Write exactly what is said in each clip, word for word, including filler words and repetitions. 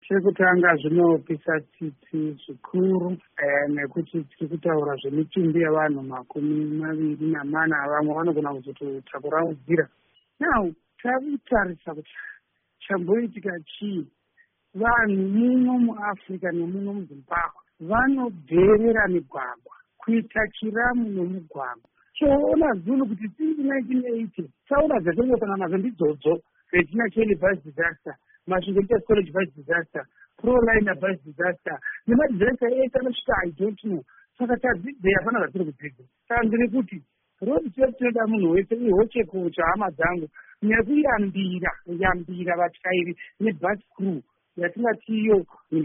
Chekutanga zvinopisa tsitsi zvikuru nekuti tiri kutaura zvemitumbi yavanhu makumi maviri namana vamwe vanogona kuzototakuraudzira. Now takutarisa kuti chamboitika chii. Vanhu muno muAfrica nemuno muZimbabwe vanobherera migwagwa, kuita chiramu nomugwagwa. Choona zvinhu kuti since nineteen eighty taura zvatongosangana nazvo ndidzodzo Regina Kelly bus disaster, Mashingoita College bus disaster, Pro-Liner bus disaster, nemadisaster ese anosvika I don't know. Saka tadzidze hapana zvatiri kudzidza. Saka ndiri kuti road safety tinoda munhu wese ihocheko chahama dzangu nekuyambira kuyambira vatyairi nebus crew yatingatiyo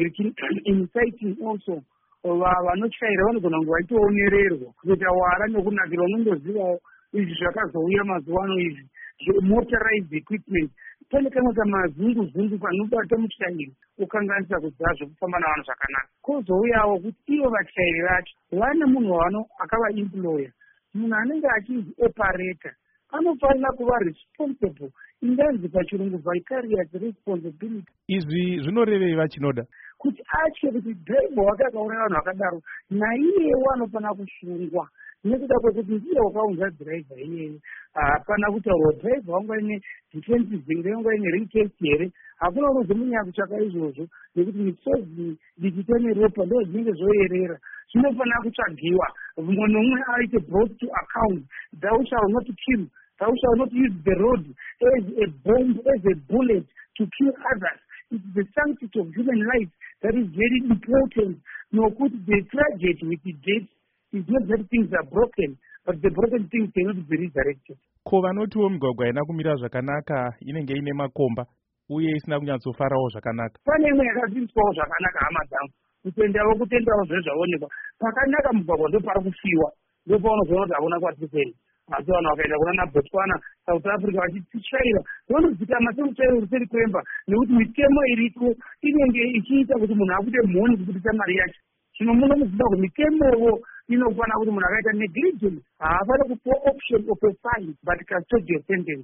inciting also vanotyaira vanogona kunge vaitoonererwa kuita wara nekunakira unondozivawo izvi zvakazouya mazuva ano izvi motorized equipment. Pane kamwe kamazungu-zungu kanobata mutyairi ukanganisa kudzazvo kufamba navanhu zvakanaka. Kozouyawo kuti ivo vatyairi vacho vane munhu wano akavaemploya, munhu anenge achinzi operator anofanira kuva responsible, inganzi pachirungu vicarious responsibility. Izvi zvinorevei vachinoda kuti atye kuti driver wake akaona vanhu vakadaro naiyewo anofanira kusungwa nekuda kwekuti ndiye wakaunza driver iyeye. Hapana kutaurwa driver wanga ine defenses here, wanga ine ring test here. Hakuna unozomunyaya kutsvaka izvozvo nekuti misozi dikita neropa ndo zvinenge zvoerera. Zvinofanira kutsvagiwa mumwe nomwe aite brought to account. Thou shall not kill, thou shall not use the road as a bomb, as a bullet to kill others. It's the sanctity of human life that is very important. Nokuti the tragedy with the death is not that things are broken, but the broken things cannot be resurrected. Ko vanotiwo migwagwa haina kumira zvakanaka, inenge ine makomba uye isina kunyatsofarawo zvakanaka. Pane imwe yakadzidzwawo zvakanaka hama dzangu, kutendawo kutendawo zvinhu zvaonekwa pakanaka mugwagwa ndo pari kufiwa, ndo paunozoona kuti hakuna kwatiri kuenda. Asi vanhu vakaenda kuna Botswana, South Africa vachititsvaira vandodzikama semutsvairo uri seri kwemba, nekuti mitemo iriko inenge ichiita kuti munhu akuite mhoni kubudisa mari yacho. Zvino muno muZimbabwe mitemowo inofanira kuti munhu akaita negligence haafane kupuwa option of a fine but custodial sentence.